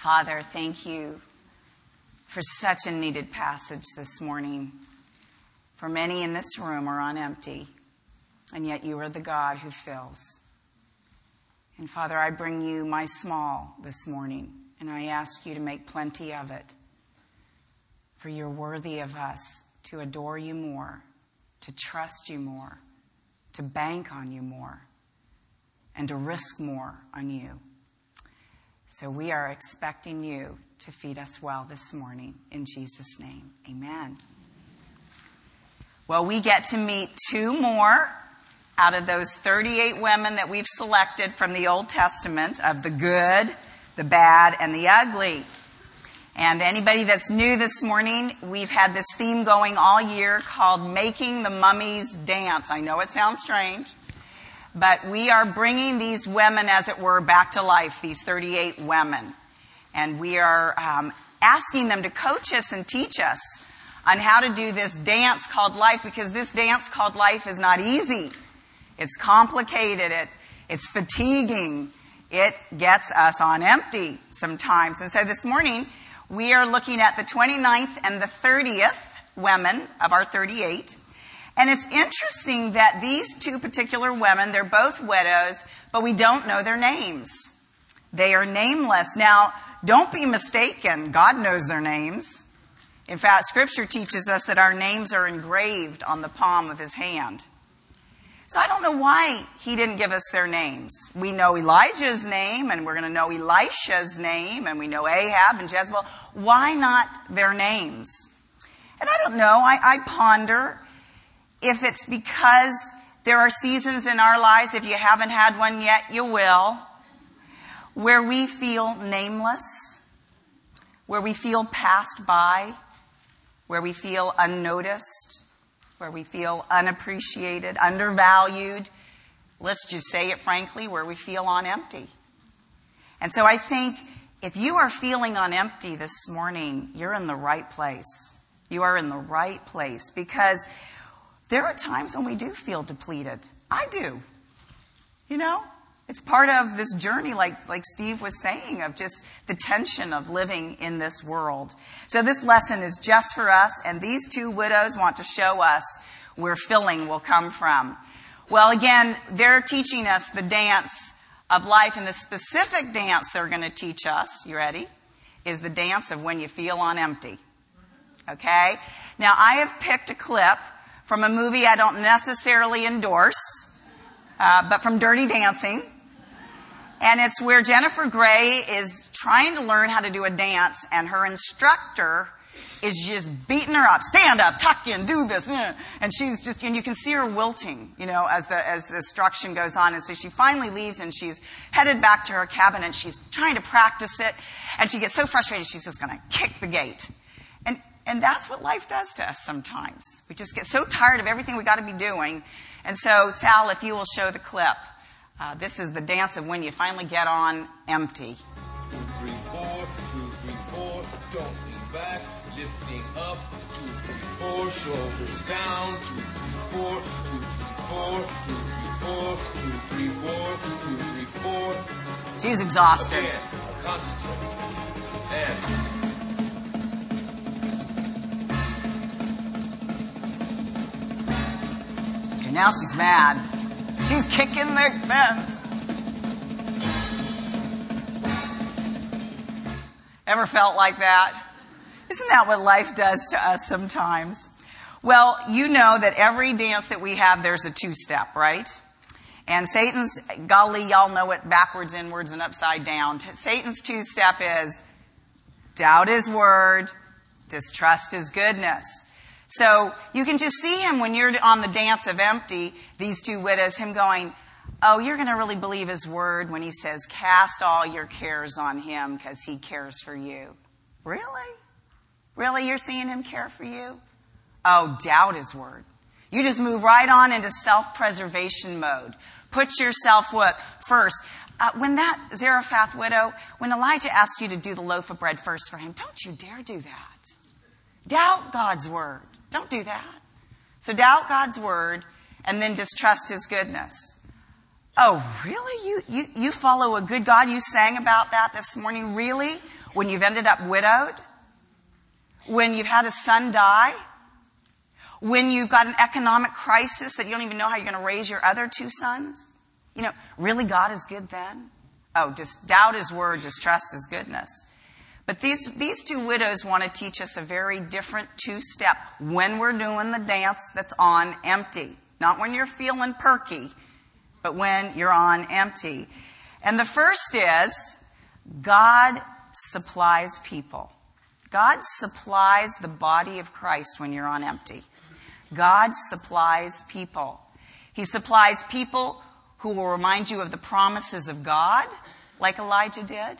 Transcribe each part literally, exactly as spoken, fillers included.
Father, thank you for such a needed passage this morning. For many in this room are on empty, and yet you are the God who fills. And Father, I bring you my small this morning, and I ask you to make plenty of it. For you're worthy of us to adore you more, to trust you more, to bank on you more, and to risk more on you. So we are expecting you to feed us well this morning. In Jesus' name, amen. Well, we get to meet two more out of those thirty-eight women that we've selected from the Old Testament of the good, the bad, and the ugly. And anybody that's new this morning, we've had this theme going all year called Making the Mummies Dance. I know it sounds strange, but we are bringing these women, as it were, back to life, these thirty-eight women. And we are um, asking them to coach us and teach us on how to do this dance called life, because this dance called life is not easy. It's complicated. It, it's fatiguing. It gets us on empty sometimes. And so this morning, we are looking at the twenty-ninth and the thirtieth women of our thirty-eight. And it's interesting that these two particular women, they're both widows, but we don't know their names. They are nameless. Now, don't be mistaken. God knows their names. In fact, Scripture teaches us that our names are engraved on the palm of His hand. So I don't know why He didn't give us their names. We know Elijah's name, and we're going to know Elisha's name, and we know Ahab and Jezebel. Why not their names? And I don't know. I, I ponder if it's because there are seasons in our lives, if you haven't had one yet, you will, where we feel nameless, where we feel passed by, where we feel unnoticed, where we feel unappreciated, undervalued. Let's just say it frankly, where we feel on empty. And so I think if you are feeling on empty this morning, you're in the right place. You are in the right place, because there are times when we do feel depleted. I do. You know, it's part of this journey, like, like Steve was saying, of just the tension of living in this world. So this lesson is just for us, and these two widows want to show us where filling will come from. Well, again, they're teaching us the dance of life, and the specific dance they're going to teach us, you ready, is the dance of when you feel on empty. Okay? Now, I have picked a clip from a movie I don't necessarily endorse, uh, but from Dirty Dancing. And it's where Jennifer Grey is trying to learn how to do a dance, and her instructor is just beating her up. Stand up, tuck in, do this. And she's just, and you can see her wilting, you know, as the, as the instruction goes on. And so she finally leaves, and she's headed back to her cabin, and she's trying to practice it. And she gets so frustrated, she's just going to kick the gate. And, and that's what life does to us sometimes. We just get so tired of everything we got to be doing. And so, Sal, if you will show the clip. Uh, this is the dance of when you finally get on empty. Two, three, four, two, three, four, don't lean back, lifting up, two, three, four, shoulders down, two, three, four, two, three, four, two, three, four, two, three, four, two, three, four. She's exhausted. Again, concentrate. And okay, now she's mad. She's kicking the fence. Ever felt like that? Isn't that what life does to us sometimes? Well, you know that every dance that we have, there's a two-step, right? And Satan's, golly, y'all know it backwards, inwards, and upside down. Satan's two-step is doubt His word, distrust His goodness. So you can just see him when you're on the dance of empty, these two widows, him going, oh, you're going to really believe His word when He says, cast all your cares on Him because He cares for you. Really? Really? You're seeing Him care for you? Oh, doubt His word. You just move right on into self-preservation mode. Put yourself what first. Uh, when that Zarephath widow, when Elijah asked you to do the loaf of bread first for him, don't you dare do that. Doubt God's word. Don't do that. So doubt God's word and then distrust His goodness. Oh, really? You, you, you follow a good God? You sang about that this morning? Really? When you've ended up widowed? When you've had a son die? When you've got an economic crisis that you don't even know how you're going to raise your other two sons? You know, really God is good then? Oh, just doubt his word, distrust his goodness. But these, these two widows want to teach us a very different two-step when we're doing the dance that's on empty. Not when you're feeling perky, but when you're on empty. And the first is, God supplies people. God supplies the body of Christ when you're on empty. God supplies people. He supplies people who will remind you of the promises of God, like Elijah did.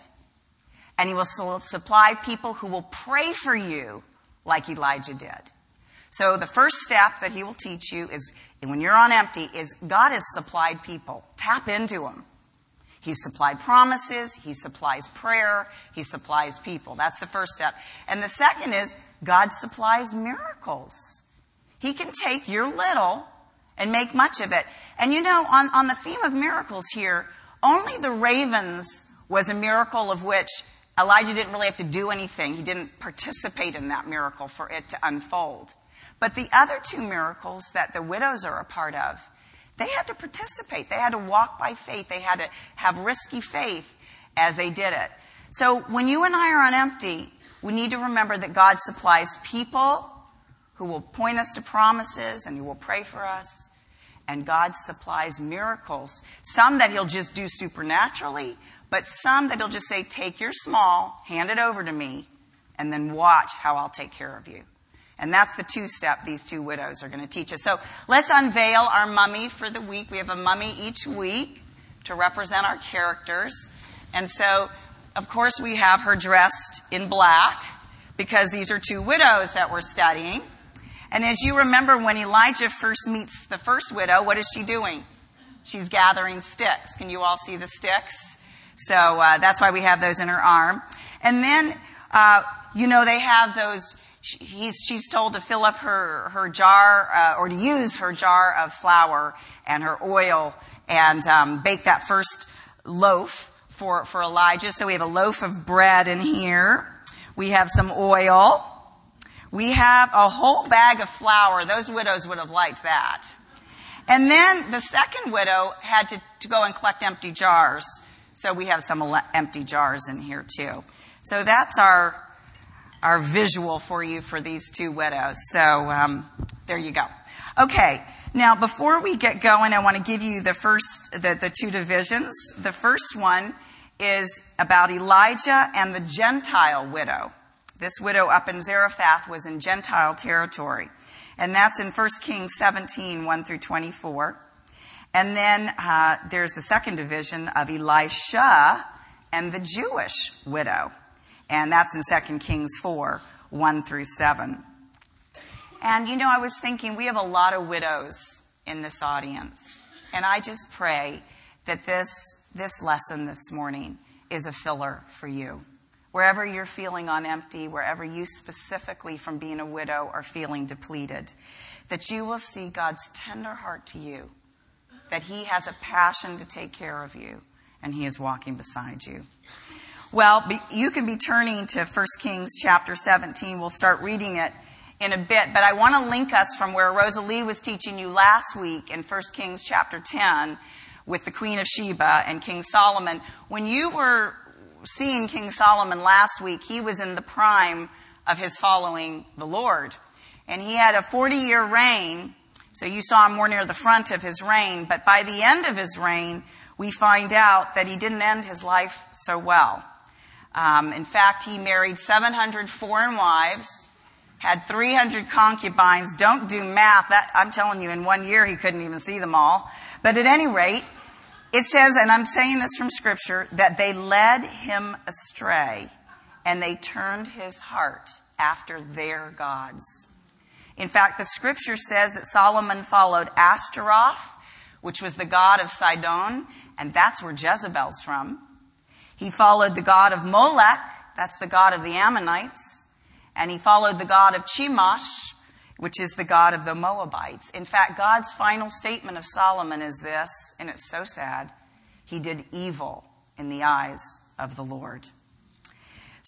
And he will supply people who will pray for you, like Elijah did. So the first step that he will teach you is, when you're on empty, is God has supplied people. Tap into them. He supplied promises. He supplies prayer. He supplies people. That's the first step. And the second is, God supplies miracles. He can take your little and make much of it. And you know, on, on the theme of miracles here, only the ravens was a miracle of which Elijah didn't really have to do anything. He didn't participate in that miracle for it to unfold. But the other two miracles that the widows are a part of, they had to participate. They had to walk by faith. They had to have risky faith as they did it. So when you and I are on empty, we need to remember that God supplies people who will point us to promises and who will pray for us. And God supplies miracles. Some that he'll just do supernaturally, but some that he'll just say, take your small, hand it over to me, and then watch how I'll take care of you. And that's the two-step these two widows are going to teach us. So let's unveil our mummy for the week. We have a mummy each week to represent our characters. And so, of course, we have her dressed in black because these are two widows that we're studying. And as you remember, when Elijah first meets the first widow, what is she doing? She's gathering sticks. Can you all see the sticks? So uh, that's why we have those in her arm. And then, uh, you know, they have those... He's, she's told to fill up her, her jar, uh, or to use her jar of flour and her oil and um, bake that first loaf for, for Elijah. So we have a loaf of bread in here. We have some oil. We have a whole bag of flour. Those widows would have liked that. And then the second widow had to, to go and collect empty jars. So we have some empty jars in here too. So that's our... our visual for you for these two widows. So um, there you go. Okay, now before we get going, I want to give you the first, the, the two divisions. The first one is about Elijah and the Gentile widow. This widow up in Zarephath was in Gentile territory. And that's in First Kings seventeen, one through twenty-four. And then uh, there's the second division of Elisha and the Jewish widow. And that's in Second Kings four, one through seven. And, you know, I was thinking we have a lot of widows in this audience. And I just pray that this, this lesson this morning is a filler for you. Wherever you're feeling on empty, wherever you specifically from being a widow are feeling depleted, that you will see God's tender heart to you, that he has a passion to take care of you, and he is walking beside you. Well, you can be turning to First Kings chapter seventeen. We'll start reading it in a bit. But I want to link us from where Rosalie was teaching you last week in First Kings chapter ten with the Queen of Sheba and King Solomon. When you were seeing King Solomon last week, he was in the prime of his following the Lord. And he had a forty-year reign. So you saw him more near the front of his reign. But by the end of his reign, we find out that he didn't end his life so well. Um, in fact, he married seven hundred foreign wives, had three hundred concubines. Don't do math. That, I'm telling you, in one year he couldn't even see them all. But at any rate, it says, and I'm saying this from Scripture, that they led him astray and they turned his heart after their gods. In fact, the Scripture says that Solomon followed Ashtaroth, which was the god of Sidon, and that's where Jezebel's from. He followed the god of Molech, that's the god of the Ammonites, and he followed the god of Chemosh, which is the god of the Moabites. In fact, God's final statement of Solomon is this, and it's so sad. He did evil in the eyes of the Lord.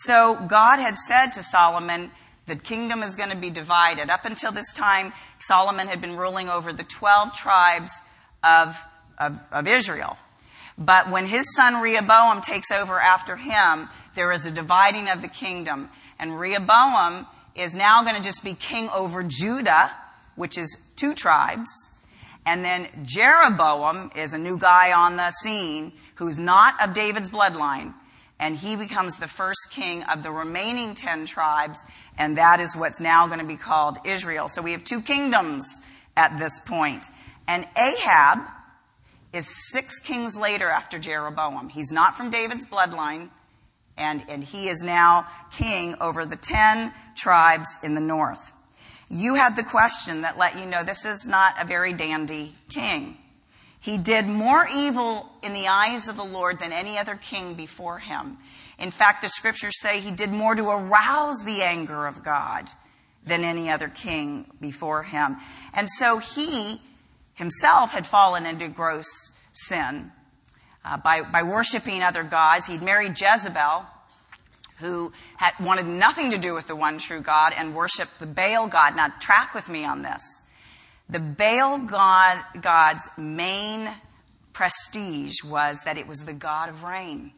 So God had said to Solomon, the kingdom is going to be divided. Up until this time, Solomon had been ruling over the twelve tribes of, of, of Israel. But when his son Rehoboam takes over after him, there is a dividing of the kingdom. And Rehoboam is now going to just be king over Judah, which is two tribes. And then Jeroboam is a new guy on the scene who's not of David's bloodline. And he becomes the first king of the remaining ten tribes. And that is what's now going to be called Israel. So we have two kingdoms at this point. And Ahab is six kings later after Jeroboam. He's not from David's bloodline. And, and he is now king over the ten tribes in the north. You had the question that let you know this is not a very dandy king. He did more evil in the eyes of the Lord than any other king before him. In fact, the scriptures say he did more to arouse the anger of God than any other king before him. And so he himself had fallen into gross sin uh, by, by worshiping other gods. He'd married Jezebel, who had wanted nothing to do with the one true God and worshiped the Baal god. Now, track with me on this. The Baal god, god's main prestige was that it was the god of rain.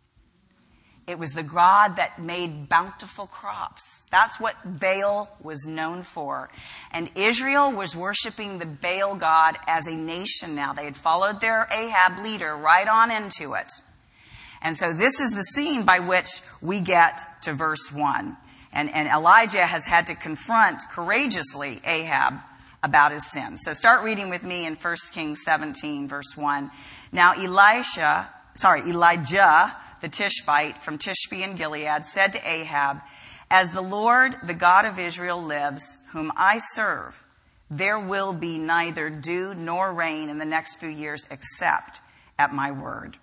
It was the god that made bountiful crops. That's what Baal was known for. And Israel was worshiping the Baal god as a nation now. They had followed their Ahab leader right on into it. And so this is the scene by which we get to verse one. And, and Elijah has had to confront courageously Ahab about his sin. So start reading with me in First Kings seventeen, verse one. Now Elisha, sorry, Elijah, the Tishbite from Tishbe in Gilead, said to Ahab, "As the Lord, the God of Israel, lives, whom I serve, there will be neither dew nor rain in the next few years except at my word."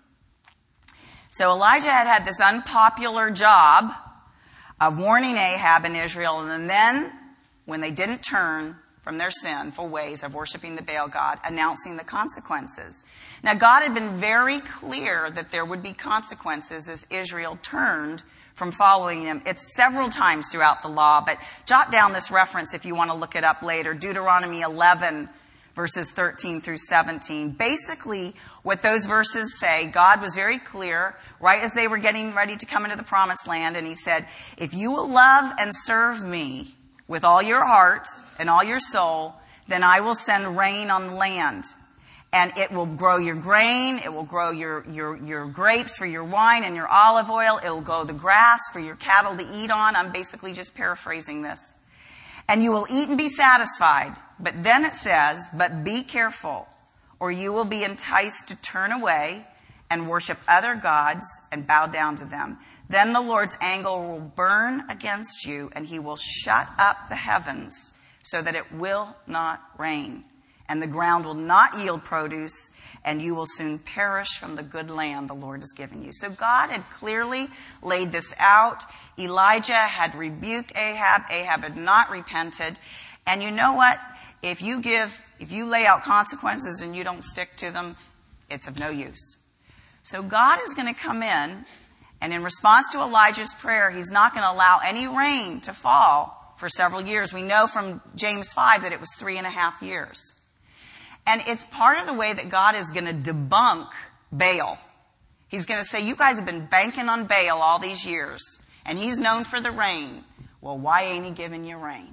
So Elijah had had this unpopular job of warning Ahab and Israel, and then when they didn't turn from their sinful ways of worshiping the Baal god, announcing the consequences. Now, God had been very clear that there would be consequences as Israel turned from following him. It's several times throughout the law, but jot down this reference if you want to look it up later. Deuteronomy eleven, verses thirteen through seventeen. Basically, what those verses say, God was very clear right as they were getting ready to come into the promised land, and he said, if you will love and serve me with all your heart and all your soul, then I will send rain on the land. And it will grow your grain, it will grow your, your, your grapes for your wine and your olive oil, it will grow the grass for your cattle to eat on. I'm basically just paraphrasing this. And you will eat and be satisfied. But then it says, but be careful, or you will be enticed to turn away and worship other gods and bow down to them. Then the Lord's anger will burn against you, and he will shut up the heavens so that it will not rain. And the ground will not yield produce, and you will soon perish from the good land the Lord has given you. So God had clearly laid this out. Elijah had rebuked Ahab. Ahab had not repented. And you know what? If you give, if you lay out consequences and you don't stick to them, it's of no use. So God is going to come in, and in response to Elijah's prayer, he's not going to allow any rain to fall for several years. We know from James five that it was three and a half years. And it's part of the way that God is going to debunk Baal. He's going to say, you guys have been banking on Baal all these years, and he's known for the rain. Well, why ain't he giving you rain?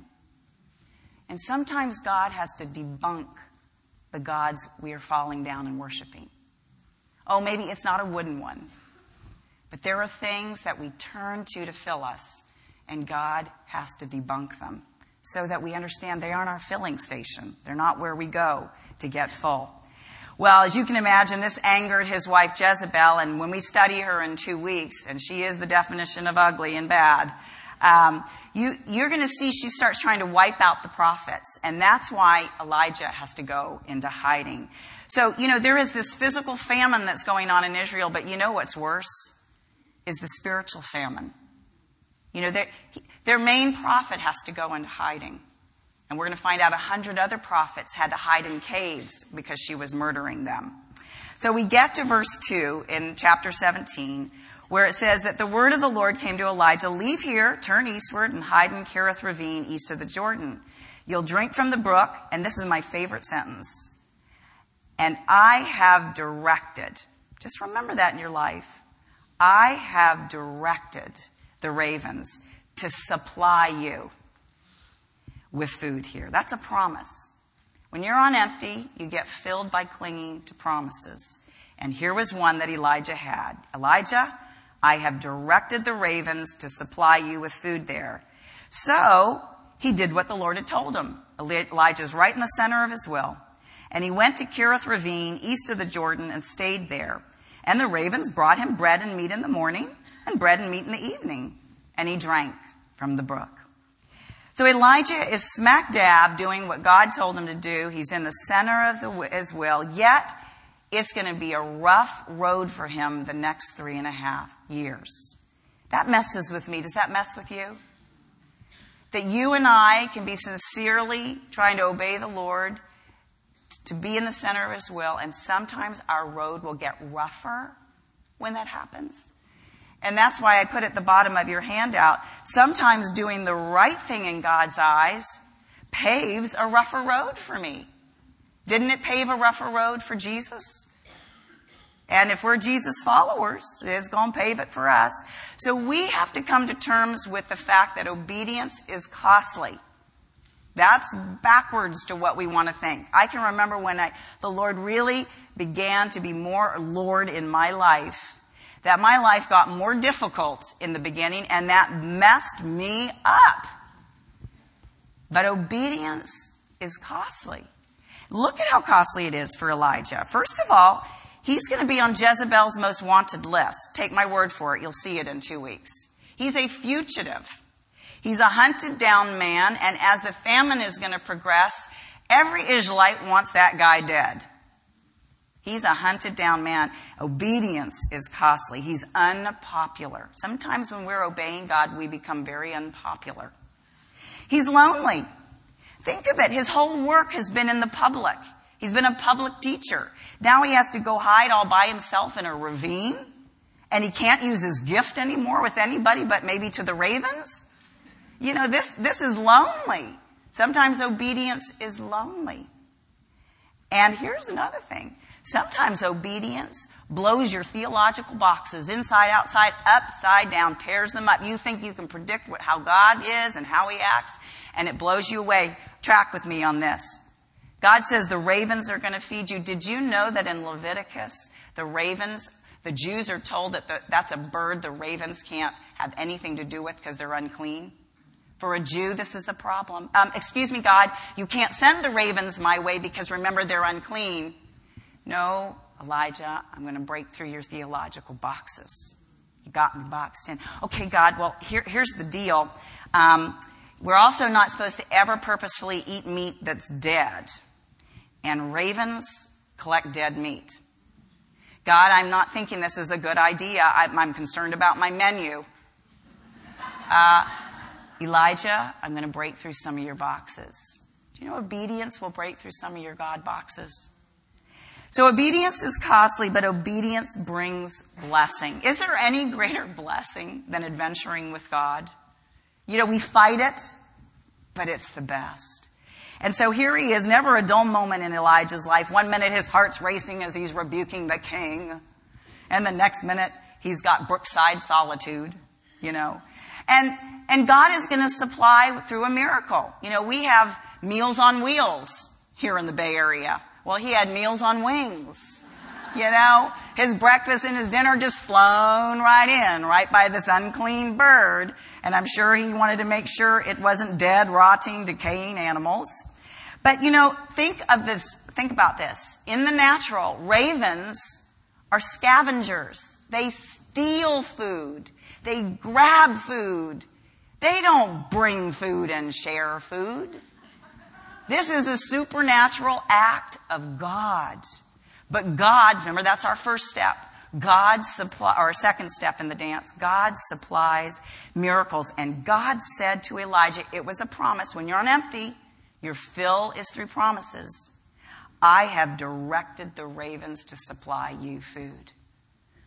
And sometimes God has to debunk the gods we are falling down and worshiping. Oh, maybe it's not a wooden one. But there are things that we turn to to fill us, and God has to debunk them so that we understand they aren't our filling station. They're not where we go to get full. Well, as you can imagine, this angered his wife Jezebel, and when we study her in two weeks, and she is the definition of ugly and bad, um, you, you're going to see she starts trying to wipe out the prophets, and that's why Elijah has to go into hiding. So, you know, there is this physical famine that's going on in Israel, but you know what's worse? Is the spiritual famine. You know, their, their main prophet has to go into hiding. And we're going to find out a hundred other prophets had to hide in caves because she was murdering them. So we get to verse two in chapter seventeen, where it says that the word of the Lord came to Elijah, leave here, turn eastward, and hide in Kerith Ravine east of the Jordan. You'll drink from the brook, and this is my favorite sentence, and I have directed, just remember that in your life, I have directed the ravens to supply you with food here. That's a promise. When you're on empty, you get filled by clinging to promises. And here was one that Elijah had. Elijah, I have directed the ravens to supply you with food there. So he did what the Lord had told him. Elijah's right in the center of his will. And he went to Kerith Ravine, east of the Jordan, and stayed there. And the ravens brought him bread and meat in the morning, and bread and meat in the evening. And he drank from the brook. So Elijah is smack dab doing what God told him to do. He's in the center of the, his will, yet it's going to be a rough road for him the next three and a half years. That messes with me. Does that mess with you? That you and I can be sincerely trying to obey the Lord, to be in the center of his will, and sometimes our road will get rougher when that happens. And that's why I put at the bottom of your handout, sometimes doing the right thing in God's eyes paves a rougher road for me. Didn't it pave a rougher road for Jesus? And if we're Jesus followers, it's going to pave it for us. So we have to come to terms with the fact that obedience is costly. That's backwards to what we want to think. I can remember when I, the Lord really began to be more Lord in my life, that my life got more difficult in the beginning, and that messed me up. But obedience is costly. Look at how costly it is for Elijah. First of all, he's going to be on Jezebel's most wanted list. Take my word for it. You'll see it in two weeks. He's a fugitive. He's a hunted down man, and as the famine is going to progress, every Israelite wants that guy dead. He's a hunted down man. Obedience is costly. He's unpopular. Sometimes when we're obeying God, we become very unpopular. He's lonely. Think of it. His whole work has been in the public. He's been a public teacher. Now he has to go hide all by himself in a ravine, and he can't use his gift anymore with anybody but maybe to the ravens. You know, this, this is lonely. Sometimes obedience is lonely. And here's another thing. Sometimes obedience blows your theological boxes inside, outside, upside down, tears them up. You think you can predict what, how God is and how he acts, and it blows you away. Track with me on this. God says the ravens are going to feed you. Did you know that in Leviticus, the ravens, the Jews are told that the, that's a bird the ravens can't have anything to do with because they're unclean? For a Jew, this is a problem. Um, excuse me, God, you can't send the ravens my way because remember, they're unclean. No, Elijah, I'm going to break through your theological boxes. You got me boxed in. Okay, God, well, here, here's the deal. Um, we're also not supposed to ever purposefully eat meat that's dead. And ravens collect dead meat. God, I'm not thinking this is a good idea. I'm, I'm concerned about my menu. Uh, Elijah, I'm going to break through some of your boxes. Do you know obedience will break through some of your God boxes? So obedience is costly, but obedience brings blessing. Is there any greater blessing than adventuring with God? You know, we fight it, but it's the best. And so here he is, never a dull moment in Elijah's life. One minute his heart's racing as he's rebuking the king. And the next minute he's got brookside solitude, you know. And, and God is going to supply through a miracle. You know, we have Meals on Wheels here in the Bay Area. Well, he had Meals on Wings. You know, his breakfast and his dinner just flown right in, right by this unclean bird. And I'm sure he wanted to make sure it wasn't dead, rotting, decaying animals. But, you know, think of this, think about this. In the natural, ravens are scavengers. They steal food. They grab food. They don't bring food and share food. This is a supernatural act of God. But God, remember that's our first step. God supply, or second step in the dance, God supplies miracles. And God said to Elijah, it was a promise. When you're on empty, your fill is through promises. I have directed the ravens to supply you food.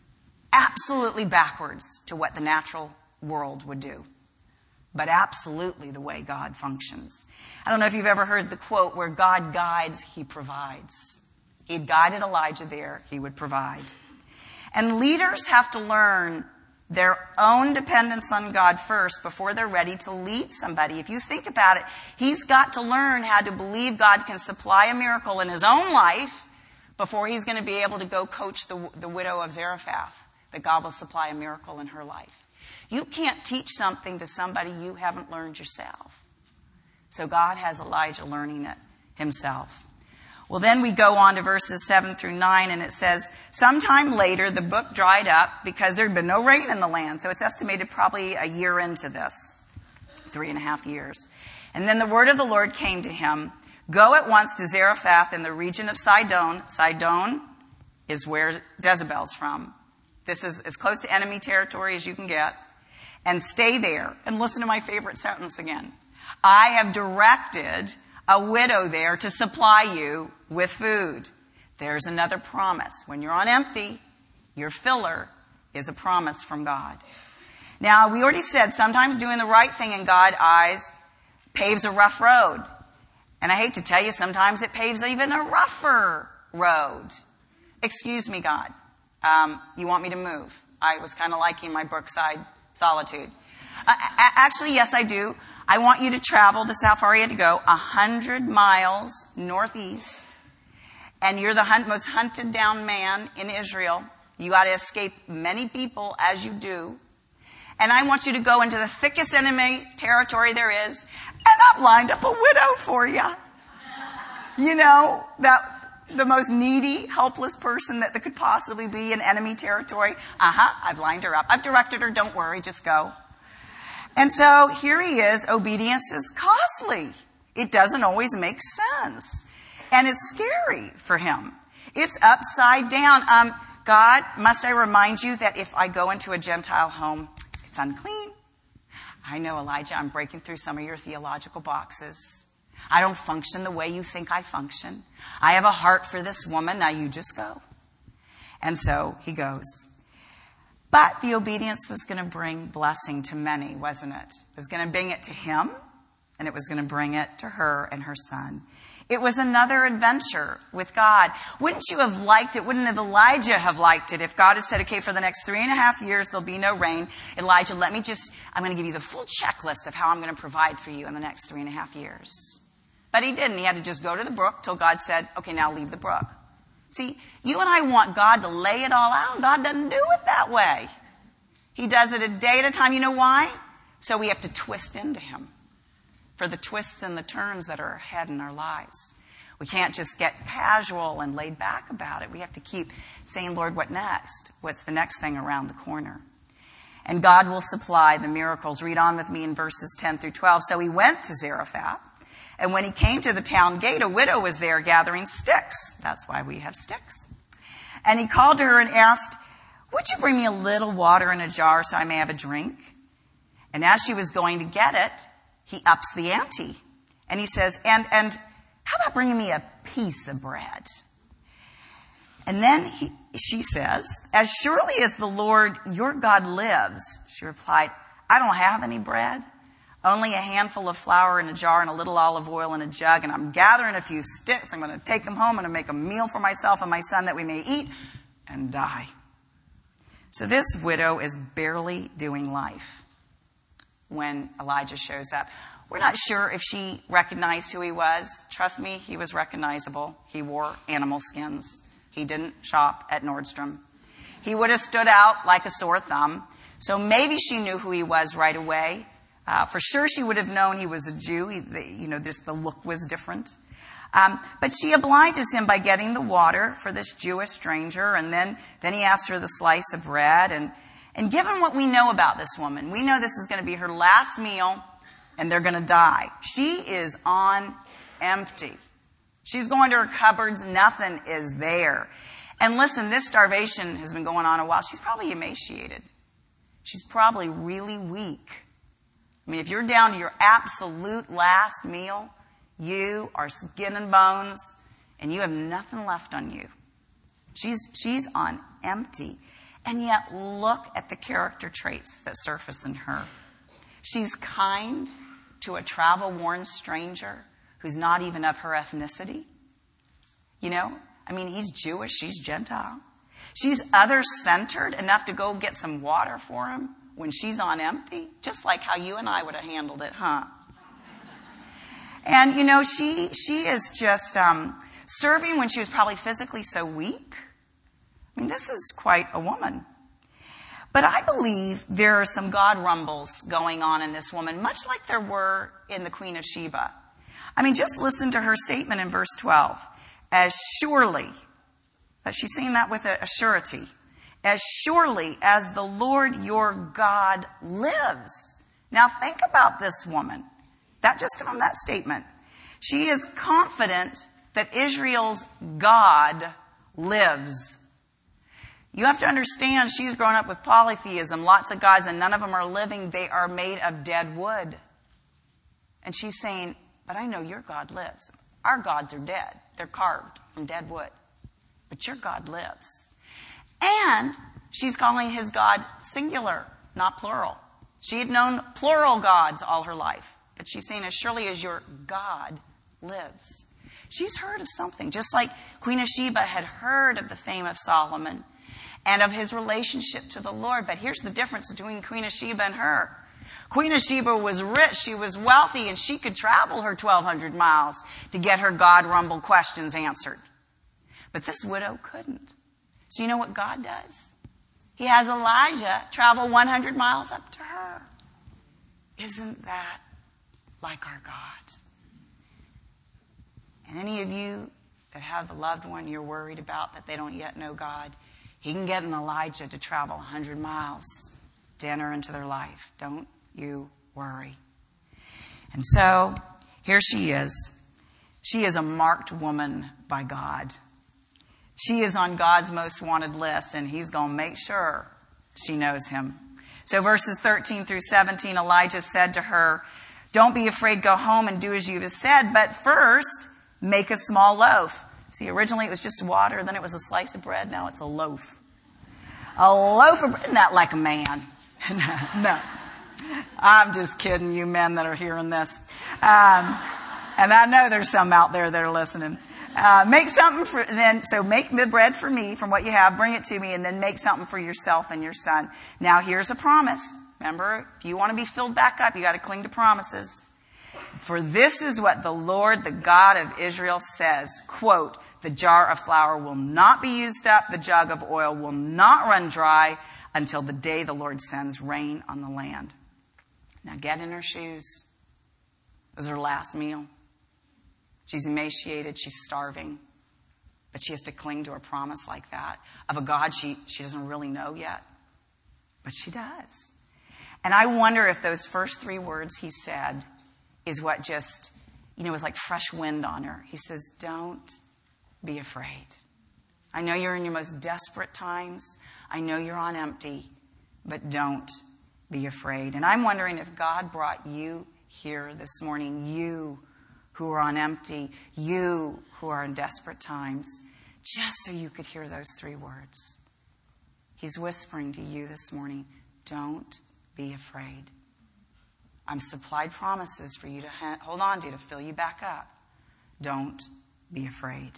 absolutely backwards to what the natural world would do, but absolutely the way God functions. I don't know if you've ever heard the quote, where God guides, he provides. He had guided Elijah there, he would provide. And leaders have to learn their own dependence on God first before they're ready to lead somebody. If you think about it, he's got to learn how to believe God can supply a miracle in his own life before he's going to be able to go coach the, the widow of Zarephath, that God will supply a miracle in her life. You can't teach something to somebody you haven't learned yourself. So God has Elijah learning it himself. Well, then we go on to verses seven through nine, and it says, sometime later the brook dried up because there had been no rain in the land. So it's estimated probably a year into this, three and a half years. And then the word of the Lord came to him, go at once to Zarephath in the region of Sidon. Sidon is where Jezebel's from. This is as close to enemy territory as you can get. And stay there. And listen to my favorite sentence again. I have directed a widow there to supply you with food. There's another promise. When you're on empty, your filler is a promise from God. Now, we already said sometimes doing the right thing in God's eyes paves a rough road. And I hate to tell you, sometimes it paves even a rougher road. Excuse me, God. Um, you want me to move? I was kind of liking my Brookside solitude. Uh, actually, yes, I do. I want you to travel, this is how far you had to go, a hundred miles northeast. And you're the hunt, most hunted down man in Israel. You got to escape many people as you do. And I want you to go into the thickest enemy territory there is. And I've lined up a widow for you. You know, that the most needy, helpless person that there could possibly be in enemy territory. Uh-huh, I've lined her up. I've directed her, don't worry, just go. And so here he is. Obedience is costly. It doesn't always make sense. And it's scary for him. It's upside down. Um, God, must I remind you that if I go into a Gentile home, it's unclean? I know, Elijah, I'm breaking through some of your theological boxes. I don't function the way you think I function. I have a heart for this woman. Now you just go. And so he goes. But the obedience was going to bring blessing to many, wasn't it? It was going to bring it to him, and it was going to bring it to her and her son. It was another adventure with God. Wouldn't you have liked it? Wouldn't have Elijah have liked it if God had said, okay, for the next three and a half years, there'll be no rain. Elijah, let me just, I'm going to give you the full checklist of how I'm going to provide for you in the next three and a half years. But he didn't. He had to just go to the brook till God said, okay, now leave the brook. See, you and I want God to lay it all out. God doesn't do it that way. He does it a day at a time. You know why? So we have to twist into him for the twists and the turns that are ahead in our lives. We can't just get casual and laid back about it. We have to keep saying, Lord, what next? What's the next thing around the corner? And God will supply the miracles. Read on with me in verses ten through twelve. So he went to Zarephath. And when he came to the town gate, a widow was there gathering sticks. That's why we have sticks. And he called to her and asked, would you bring me a little water in a jar so I may have a drink? And as she was going to get it, he ups the ante. And he says, and, and how about bringing me a piece of bread? And then he, she says, as surely as the Lord your God lives, she replied, I don't have any bread. Only a handful of flour in a jar and a little olive oil in a jug. And I'm gathering a few sticks. I'm going to take them home. I'm going to make a meal for myself and my son that we may eat and die. So this widow is barely doing life when Elijah shows up. We're not sure if she recognized who he was. Trust me, he was recognizable. He wore animal skins. He didn't shop at Nordstrom. He would have stood out like a sore thumb. So maybe she knew who he was right away. Uh, for sure, she would have known he was a Jew. He, the, you know, just the look was different. Um, but she obliges him by getting the water for this Jewish stranger, and then then he asks her the slice of bread. And and given what we know about this woman, we know this is going to be her last meal, and they're going to die. She is on empty. She's going to her cupboards. Nothing is there. And listen, this starvation has been going on a while. She's probably emaciated. She's probably really weak. I mean, if you're down to your absolute last meal, you are skin and bones, and you have nothing left on you. She's, she's on empty. And yet, look at the character traits that surface in her. She's kind to a travel-worn stranger who's not even of her ethnicity. You know, I mean, he's Jewish, she's Gentile. She's other-centered enough to go get some water for him when she's on empty, just like how you and I would have handled it, huh? And, you know, she she is just um, serving when she was probably physically so weak. I mean, this is quite a woman. But I believe there are some God rumbles going on in this woman, much like there were in the Queen of Sheba. I mean, just listen to her statement in verse twelve. As surely, that she's saying that with a, a surety, as surely as the Lord your God lives. Now think about this woman. That just from that statement. She is confident that Israel's God lives. You have to understand, she's grown up with polytheism, lots of gods, and none of them are living. They are made of dead wood. And she's saying, but I know your God lives. Our gods are dead. They're carved from dead wood. But your God lives. And she's calling his God singular, not plural. She had known plural gods all her life. But she's saying, as surely as your God lives. She's heard of something. Just like Queen of Sheba had heard of the fame of Solomon and of his relationship to the Lord. But here's the difference between Queen of Sheba and her. Queen of Sheba was rich, she was wealthy, and she could travel her twelve hundred miles to get her God rumble questions answered. But this widow couldn't. So you know what God does? He has Elijah travel one hundred miles up to her. Isn't that like our God? And any of you that have a loved one you're worried about that they don't yet know God, he can get an Elijah to travel one hundred miles to enter into their life. Don't you worry. And so, here she is. She is a marked woman by God. She is on God's most wanted list, and he's going to make sure she knows him. So verses thirteen through seventeen, Elijah said to her, don't be afraid, go home and do as you have said, but first make a small loaf. See, originally it was just water, then it was a slice of bread, now it's a loaf. A loaf of bread, not like a man. No. I'm just kidding, you men that are hearing this. Um, and I know there's some out there that are listening. Uh, make something for, then, so make the bread for me from what you have, bring it to me, and then make something for yourself and your son. Now here's a promise. Remember, if you want to be filled back up, you got to cling to promises. For this is what the Lord, the God of Israel says, quote, the jar of flour will not be used up, the jug of oil will not run dry until the day the Lord sends rain on the land. Now get in her shoes. It was her last meal. She's emaciated, she's starving. But she has to cling to a promise like that of a God she, she doesn't really know yet. But she does. And I wonder if those first three words he said is what just, you know, was like fresh wind on her. He says, don't be afraid. I know you're in your most desperate times. I know you're on empty, but don't be afraid. And I'm wondering if God brought you here this morning, you who are on empty, you who are in desperate times, just so you could hear those three words. He's whispering to you this morning, don't be afraid. I'm supplied promises for you to ha- hold on to, to fill you back up. Don't be afraid.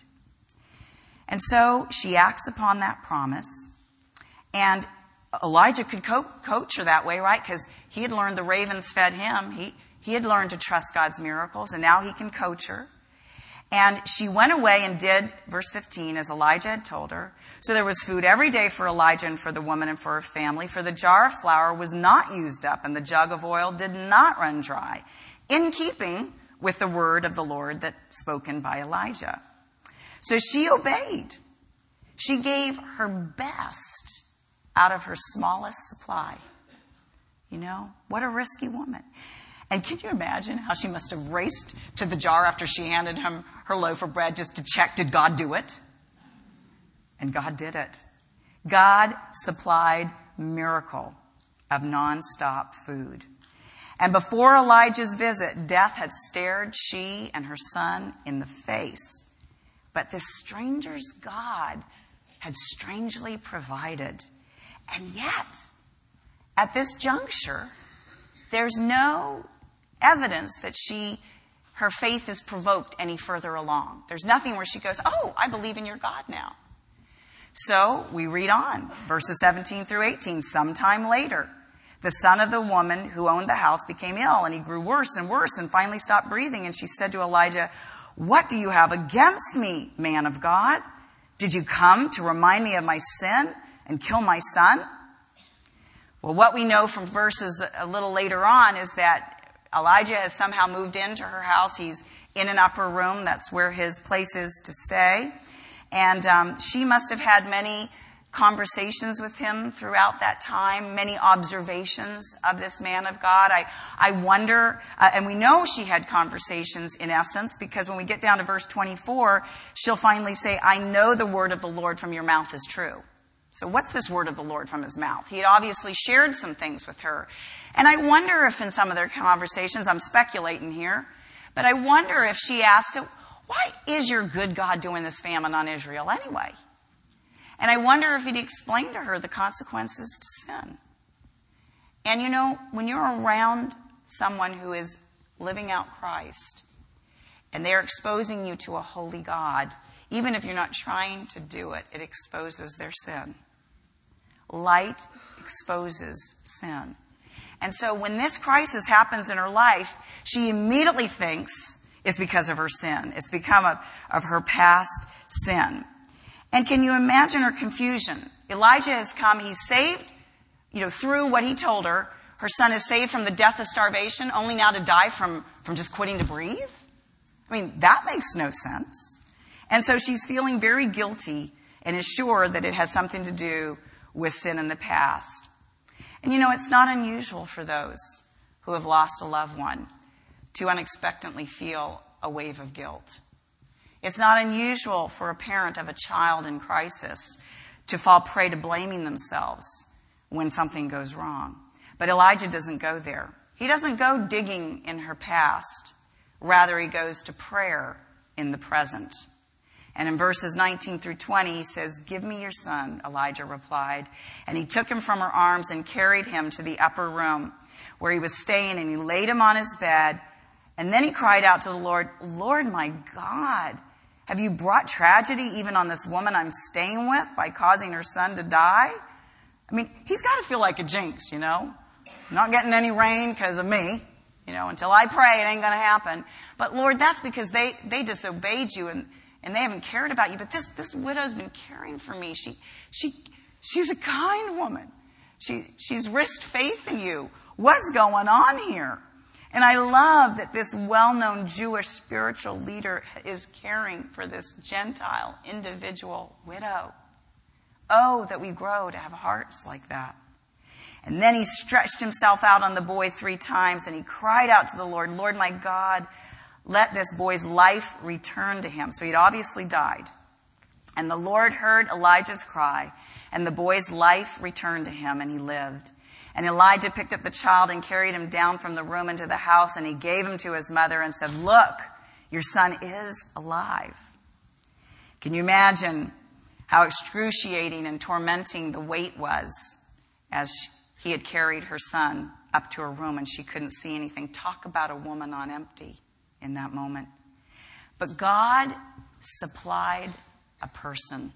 And so she acts upon that promise. And Elijah could co- coach her that way, right? Because he had learned the ravens fed him. He, he had learned to trust God's miracles, and now he can coach her. And she went away and did, verse fifteen, as Elijah had told her. So there was food every day for Elijah and for the woman and for her family. For the jar of flour was not used up, and the jug of oil did not run dry, in keeping with the word of the Lord that spoken by Elijah. So she obeyed. She gave her best out of her smallest supply. You know, what a risky woman. And can you imagine how she must have raced to the jar after she handed him her loaf of bread just to check, did God do it? And God did it. God supplied miracle of nonstop food. And before Elijah's visit, death had stared she and her son in the face. But this stranger's God had strangely provided. And yet, at this juncture, there's no evidence that she, her faith is provoked any further along. There's nothing where she goes, oh, I believe in your God now. So we read on, verses seventeen through eighteen. Sometime later, the son of the woman who owned the house became ill, and he grew worse and worse and finally stopped breathing. And she said to Elijah, what do you have against me, man of God? Did you come to remind me of my sin and kill my son? Well, what we know from verses a little later on is that Elijah has somehow moved into her house. He's in an upper room. That's where his place is to stay. And um, she must have had many conversations with him throughout that time, many observations of this man of God. I, I wonder, uh, and we know she had conversations in essence, because when we get down to verse twenty-four, she'll finally say, I know the word of the Lord from your mouth is true. So what's this word of the Lord from his mouth? He had obviously shared some things with her. And I wonder if in some of their conversations, I'm speculating here, but I wonder if she asked him, why is your good God doing this famine on Israel anyway? And I wonder if he'd explained to her the consequences to sin. And you know, when you're around someone who is living out Christ, and they're exposing you to a holy God, even if you're not trying to do it, it exposes their sin. Light exposes sin. And so when this crisis happens in her life, she immediately thinks it's because of her sin. It's become of, of her past sin. And can you imagine her confusion? Elijah has come. He's saved, you know, through what he told her. Her son is saved from the death of starvation, only now to die from, from just quitting to breathe. I mean, that makes no sense. And so she's feeling very guilty and is sure that it has something to do with sin in the past. And you know, it's not unusual for those who have lost a loved one to unexpectedly feel a wave of guilt. It's not unusual for a parent of a child in crisis to fall prey to blaming themselves when something goes wrong. But Elijah doesn't go there. He doesn't go digging in her past. Rather, he goes to prayer in the present. And in verses nineteen through twenty, he says, give me your son, Elijah replied. And he took him from her arms and carried him to the upper room where he was staying, and he laid him on his bed. And then he cried out to the Lord, Lord, my God, have you brought tragedy even on this woman I'm staying with by causing her son to die? I mean, he's got to feel like a jinx, you know. Not getting any rain because of me. You know, until I pray, it ain't going to happen. But Lord, that's because they, they disobeyed you and, and they haven't cared about you. But this, this widow's been caring for me. She, she, she's a kind woman. She, she's risked faith in you. What's going on here? And I love that this well-known Jewish spiritual leader is caring for this Gentile individual widow. Oh, that we grow to have hearts like that. And then he stretched himself out on the boy three times, and he cried out to the Lord, Lord, my God, let this boy's life return to him. So he'd obviously died. And the Lord heard Elijah's cry, and the boy's life returned to him, and he lived. And Elijah picked up the child and carried him down from the room into the house, and he gave him to his mother and said, look, your son is alive. Can you imagine how excruciating and tormenting the weight was as he had carried her son up to her room and she couldn't see anything? Talk about a woman on empty in that moment. But God supplied a person.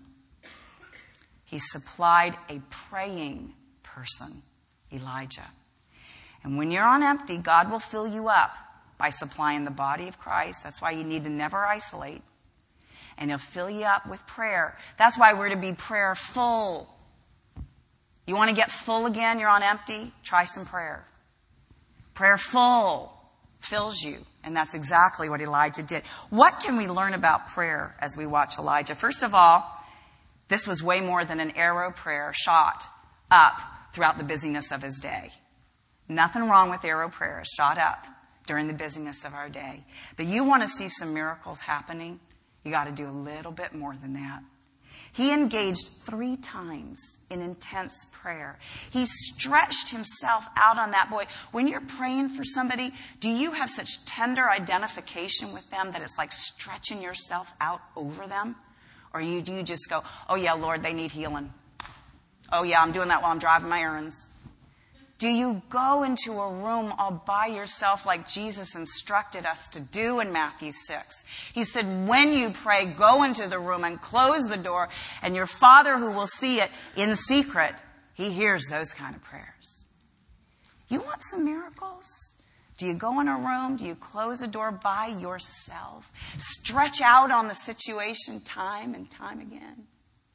He supplied a praying person. Elijah. And when you're on empty, God will fill you up by supplying the body of Christ. That's why you need to never isolate. And he'll fill you up with prayer. That's why we're to be prayerful. You want to get full again? You're on empty? Try some prayer. Prayerful fills you. And that's exactly what Elijah did. What can we learn about prayer as we watch Elijah? First of all, this was way more than an arrow prayer shot up throughout the busyness of his day. Nothing wrong with arrow prayers shot up during the busyness of our day. But you want to see some miracles happening, you got to do a little bit more than that. He engaged three times in intense prayer. He stretched himself out on that boy. When you're praying for somebody, do you have such tender identification with them that it's like stretching yourself out over them? Or you, do you just go, oh yeah, Lord, they need healing. Oh yeah, I'm doing that while I'm driving my errands. Do you go into a room all by yourself like Jesus instructed us to do in Matthew six? He said, when you pray, go into the room and close the door, and your Father who will see it in secret, he hears those kind of prayers. You want some miracles? Do you go in a room? Do you close a door by yourself? Stretch out on the situation time and time again?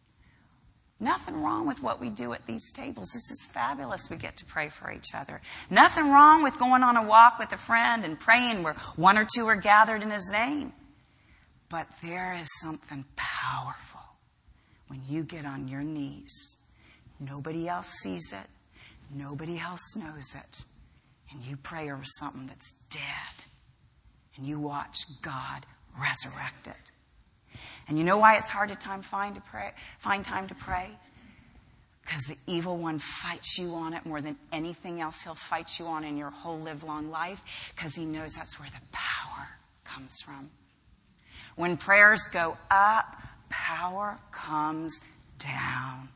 Nothing wrong with what we do at these tables. This is fabulous. We get to pray for each other. Nothing wrong with going on a walk with a friend and praying where one or two are gathered in his name. But there is something powerful when you get on your knees. Nobody else sees it. Nobody else knows it. And you pray over something that's dead. And you watch God resurrect it. And you know why it's hard to time find to pray, find time to pray? Because the evil one fights you on it more than anything else. He'll fight you on in your whole live-long life because he knows that's where the power comes from. When prayers go up, power comes down.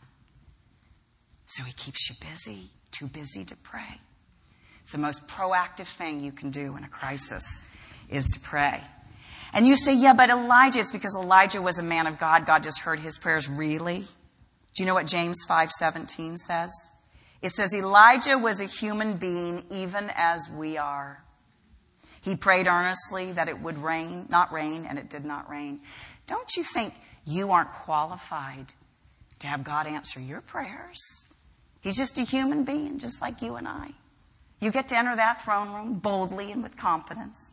So he keeps you busy, too busy to pray. It's the most proactive thing you can do in a crisis is to pray. And you say, yeah, but Elijah, it's because Elijah was a man of God. God just heard his prayers. Really? Do you know what James five seventeen says? It says, Elijah was a human being even as we are. He prayed earnestly that it would rain, not rain, and it did not rain. Don't you think you aren't qualified to have God answer your prayers? He's just a human being, just like you and I. You get to enter that throne room boldly and with confidence.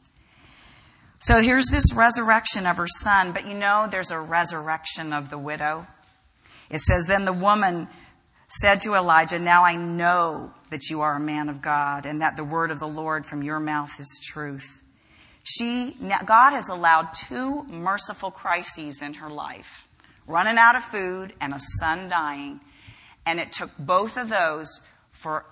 So here's this resurrection of her son, but you know there's a resurrection of the widow. It says, then the woman said to Elijah, now I know that you are a man of God and that the word of the Lord from your mouth is truth. She, God has allowed two merciful crises in her life, running out of food and a son dying. And it took both of those for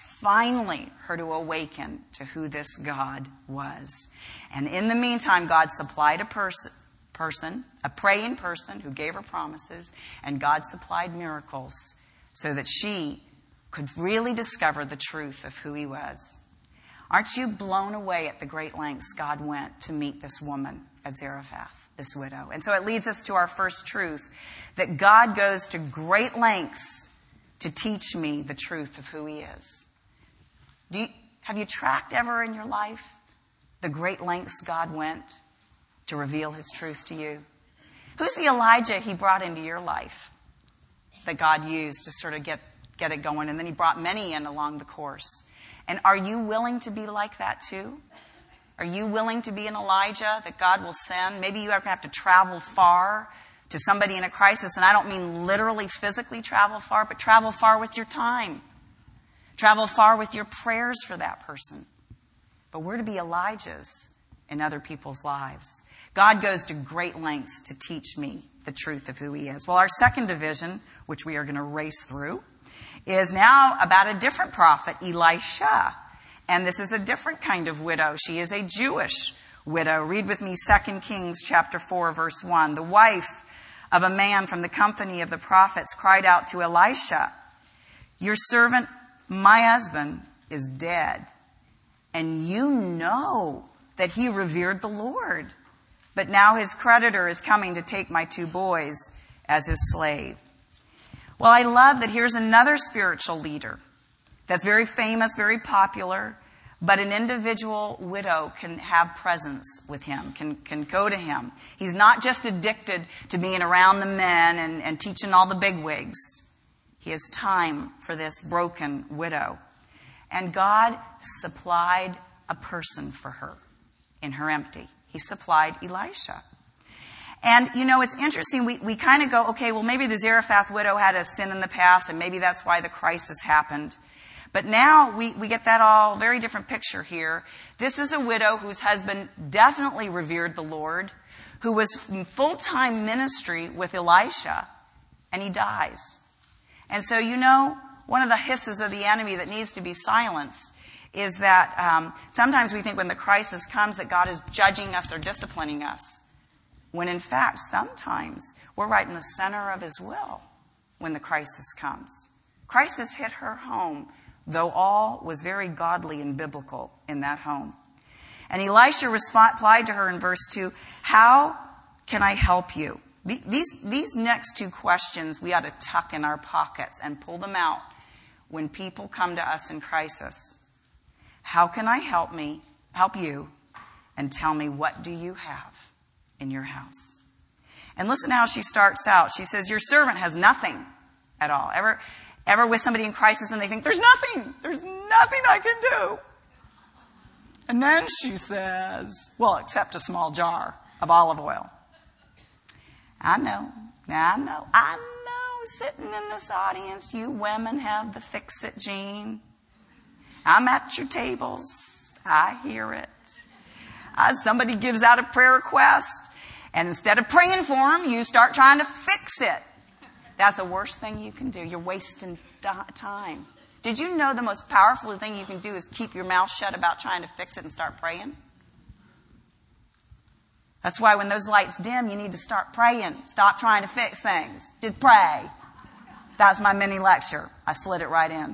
finally her to awaken to who this God was. And in the meantime, God supplied a person, person, a praying person who gave her promises, and God supplied miracles so that she could really discover the truth of who he was. Aren't you blown away at the great lengths God went to meet this woman at Zarephath, this widow? And so it leads us to our first truth, that God goes to great lengths to teach me the truth of who he is. Do you, have you tracked ever in your life the great lengths God went to reveal his truth to you? Who's the Elijah he brought into your life that God used to sort of get, get it going? And then he brought many in along the course. And are you willing to be like that too? Are you willing to be an Elijah that God will send? Maybe you are going to have to travel far to somebody in a crisis. And I don't mean literally physically travel far, but travel far with your time. Travel far with your prayers for that person. But we're to be Elijahs in other people's lives. God goes to great lengths to teach me the truth of who he is. Well, our second division, which we are going to race through, is now about a different prophet, Elisha. And this is a different kind of widow. She is a Jewish widow. Read with me Second Kings chapter four, verse one. The wife of a man from the company of the prophets cried out to Elisha, your servant, my husband, is dead. And you know that he revered the Lord. But now his creditor is coming to take my two boys as his slave. Well, I love that here's another spiritual leader that's very famous, very popular, but an individual widow can have presence with him, can, can go to him. He's not just addicted to being around the men and, and teaching all the bigwigs. He has time for this broken widow. And God supplied a person for her in her empty. He supplied Elisha. And, you know, it's interesting. We, we kind of go, okay, well, maybe the Zarephath widow had a sin in the past, and maybe that's why the crisis happened. But now we, we get that all very different picture here. This is a widow whose husband definitely revered the Lord, who was in full-time ministry with Elisha, and he dies. And so, you know, one of the hisses of the enemy that needs to be silenced is that um, sometimes we think when the crisis comes that God is judging us or disciplining us, when in fact sometimes we're right in the center of his will when the crisis comes. Crisis hit her home, though all was very godly and biblical in that home. And Elisha replied to her in verse two, how can I help you? These, these next two questions we ought to tuck in our pockets and pull them out when people come to us in crisis. How can I help me, help you? And tell me, what do you have in your house? And listen how she starts out. She says, your servant has nothing at all. Ever, ever with somebody in crisis and they think, there's nothing, there's nothing I can do. And then she says, well, except a small jar of olive oil. I know, I know, I know, sitting in this audience, you women have the fix-it gene. I'm at your tables. I hear it. Uh, somebody gives out a prayer request, and instead of praying for them, you start trying to fix it. That's the worst thing you can do. You're wasting time. Did you know the most powerful thing you can do is keep your mouth shut about trying to fix it and start praying? That's why when those lights dim, you need to start praying. Stop trying to fix things. Just pray. That's my mini lecture. I slid it right in.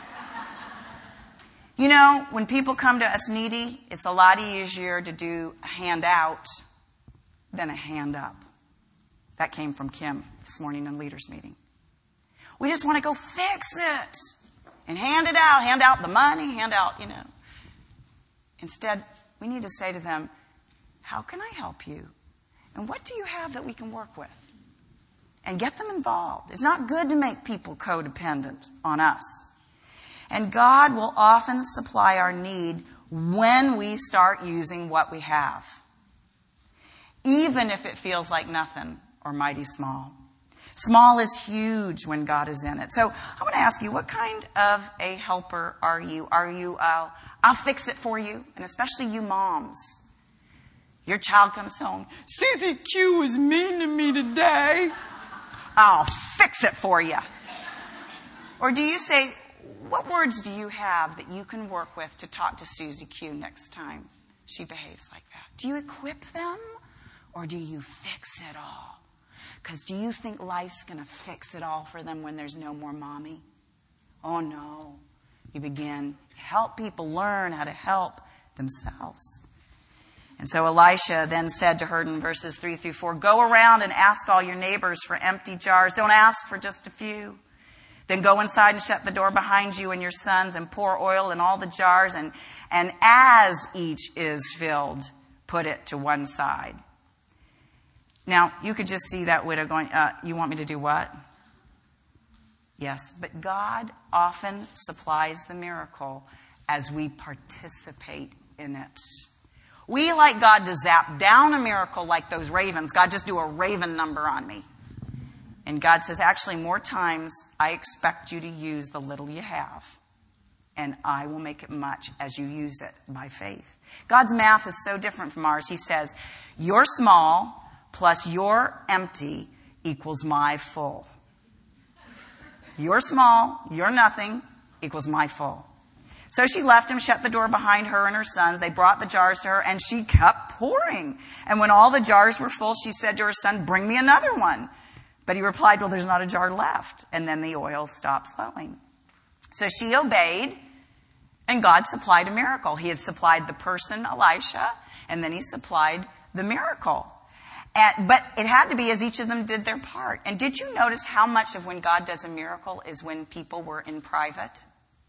You know, when people come to us needy, it's a lot easier to do a hand out than a hand up. That came from Kim this morning in leaders meeting. We just want to go fix it and hand it out, hand out the money, hand out, you know. Instead, we need to say to them, how can I help you? And what do you have that we can work with? And get them involved. It's not good to make people codependent on us. And God will often supply our need when we start using what we have, even if it feels like nothing or mighty small. Small is huge when God is in it. So I want to ask you, what kind of a helper are you? Are you, uh, I'll fix it for you, and especially you moms. Your child comes home, Susie Q was mean to me today. I'll fix it for you. Or do you say, what words do you have that you can work with to talk to Susie Q next time she behaves like that? Do you equip them or do you fix it all? Because do you think life's going to fix it all for them when there's no more mommy? Oh, no. You begin to help people learn how to help themselves. And so Elisha then said to her in verses three through four, go around and ask all your neighbors for empty jars. Don't ask for just a few. Then go inside and shut the door behind you and your sons and pour oil in all the jars. And, and as each is filled, put it to one side. Now, you could just see that widow going, uh, you want me to do what? Yes, but God often supplies the miracle as we participate in it. We like God to zap down a miracle like those ravens. God, just do a raven number on me. And God says, actually, more times I expect you to use the little you have. And I will make it much as you use it by faith. God's math is so different from ours. He says, your small plus your empty equals my full. Your small, your nothing equals my full. So she left him, shut the door behind her and her sons. They brought the jars to her, and she kept pouring. And when all the jars were full, she said to her son, bring me another one. But he replied, well, there's not a jar left. And then the oil stopped flowing. So she obeyed, and God supplied a miracle. He had supplied the person, Elisha, and then he supplied the miracle. And, but it had to be as each of them did their part. And did you notice how much of when God does a miracle is when people were in private?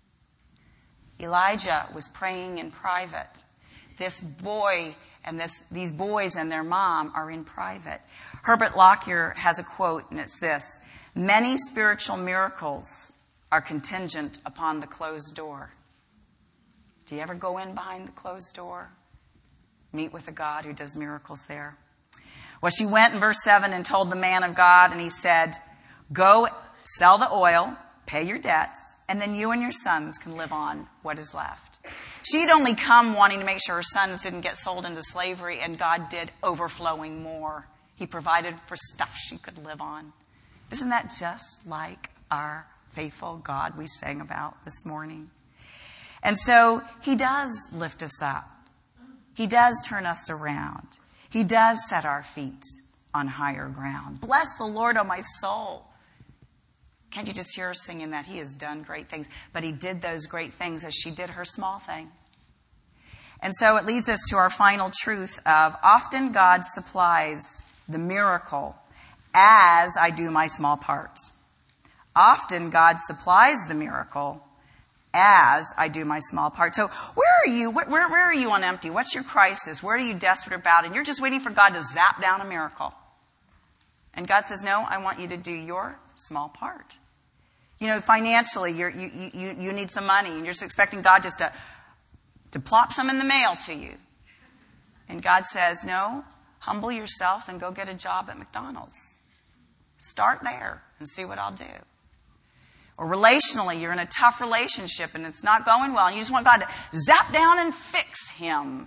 Elijah was praying in private. This boy and this, these boys and their mom are in private. Herbert Lockyer has a quote, and it's this: many spiritual miracles are contingent upon the closed door. Do you ever go in behind the closed door? Meet with a God who does miracles there. Well, she went in verse seven and told the man of God, and he said, go sell the oil, pay your debts, and then you and your sons can live on what is left. She'd only come wanting to make sure her sons didn't get sold into slavery, and God did overflowing more. He provided for stuff she could live on. Isn't that just like our faithful God we sang about this morning? And so he does lift us up. He does turn us around. He does set our feet on higher ground. Bless the Lord, O my soul. Can't you just hear her singing that? He has done great things. But he did those great things as she did her small thing. And so it leads us to our final truth of often God supplies the miracle as I do my small part. Often God supplies the miracle as I do my small part. So where are you? Where, where are you on empty? What's your crisis? Where are you desperate about? And you're just waiting for God to zap down a miracle. And God says, no, I want you to do your small part. You know, financially, you're, you, you, you need some money, and you're just expecting God just to, to plop some in the mail to you. And God says, no, humble yourself and go get a job at McDonald's. Start there and see what I'll do. Or relationally, you're in a tough relationship and it's not going well, and you just want God to zap down and fix him.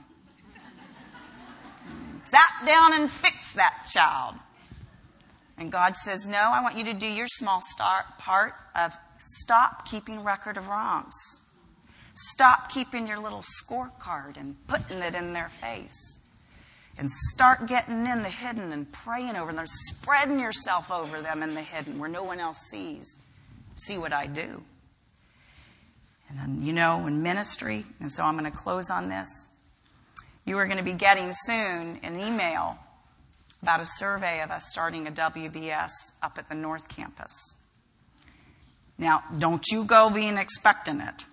Zap down and fix that child. And God says, no, I want you to do your small start part of stop keeping record of wrongs. Stop keeping your little scorecard and putting it in their face. And start getting in the hidden and praying over them, spreading yourself over them in the hidden where no one else sees. See what I do. And then, you know, in ministry, and so I'm going to close on this, you are going to be getting soon an email about a survey of us starting a W B S up at the North Campus. Now, don't you go being expecting it.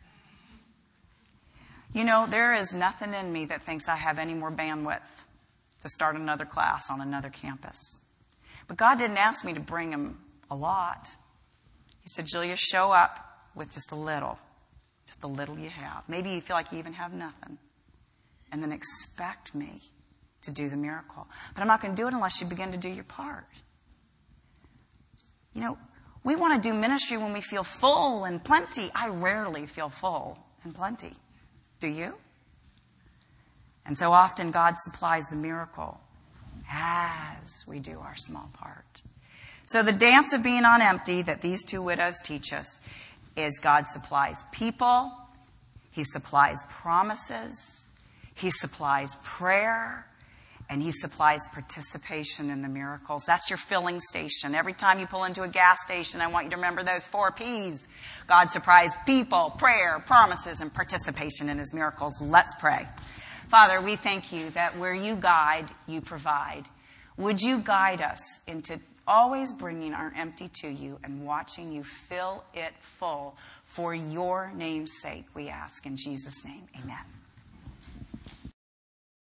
You know, there is nothing in me that thinks I have any more bandwidth to start another class on another campus. But God didn't ask me to bring him a lot. He said, Julia, show up with just a little. Just a little you have. Maybe you feel like you even have nothing. And then expect me to do the miracle. But I'm not going to do it unless you begin to do your part. You know, we want to do ministry when we feel full and plenty. I rarely feel full and plenty. Do you? And so often God supplies the miracle as we do our small part. So the dance of being on empty that these two widows teach us is God supplies people, he supplies promises, he supplies prayer, and he supplies participation in the miracles. That's your filling station. Every time you pull into a gas station, I want you to remember those four P's. God supplies people, prayer, promises, and participation in his miracles. Let's pray. Father, we thank you that where you guide, you provide. Would you guide us into always bringing our empty to you and watching you fill it full for your name's sake, we ask in Jesus' name. Amen.